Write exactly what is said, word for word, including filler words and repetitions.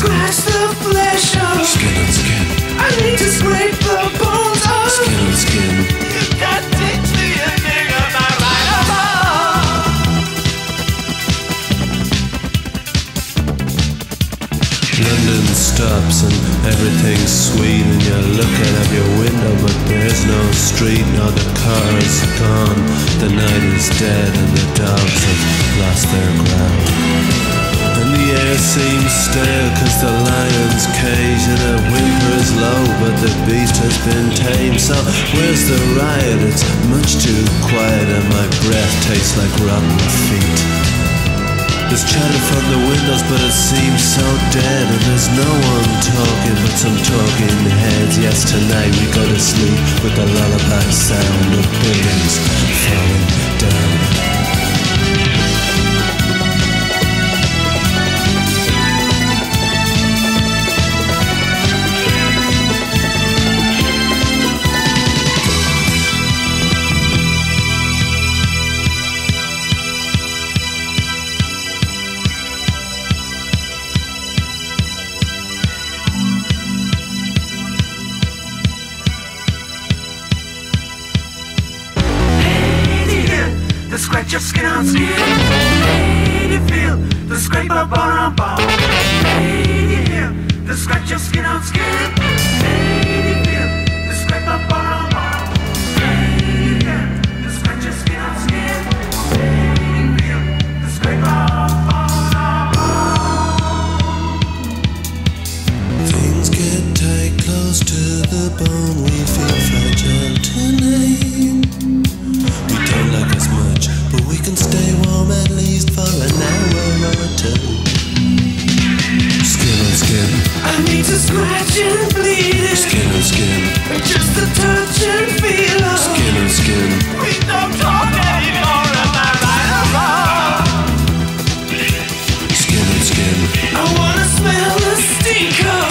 scratch the flesh off. Skin on skin. I need to scrape the bones off. Skin on skin. You got to teach me a thing about right or wrong. London stops and everything's sweet, and you're looking out your window, but there's no street, no, the car's gone. The night is dead and the dogs have lost their ground. And the air seems stale cause the lion's cage, and it whimpers low but the beast has been tamed. So where's the riot? It's much too quiet and my breath tastes like rotten feet. There's chatter from the windows but it seems so dead, and there's no one talking but some talking heads. Yes, tonight we go to sleep with the lullaby sound of buildings falling down. Scratch your skin on skin. Hey, do you feel the scrape of bone on bone? Hey, do you hear the scratch your skin on skin? Hey, do you feel the scrape of bone on bone? Hey, do you hear the scratch your skin on skin? Hey, do you feel the scrape of bone on bone? Things get tight, close to the bone. We feel fragile tonight. We don't like as much, but we can stay warm at least for an hour or two. Skin on skin. I need to scratch and bleed it. Skin on skin. Just to touch and feel it. Skin on skin. We don't talk anymore about right or wrong. Skin on skin. I wanna smell the stink of